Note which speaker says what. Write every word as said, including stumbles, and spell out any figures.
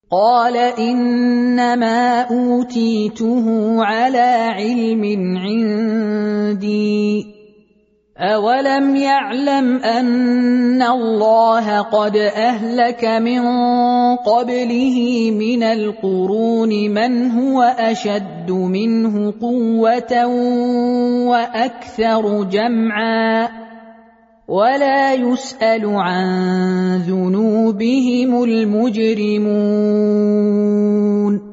Speaker 1: قال إنما أوتيته على علم عندي أولم يعلم أن الله قد أهلك من قبله من القرون من هو أشد منه قوة وأكثر جمعا ولا يسأل عن ذنوبهم المجرمون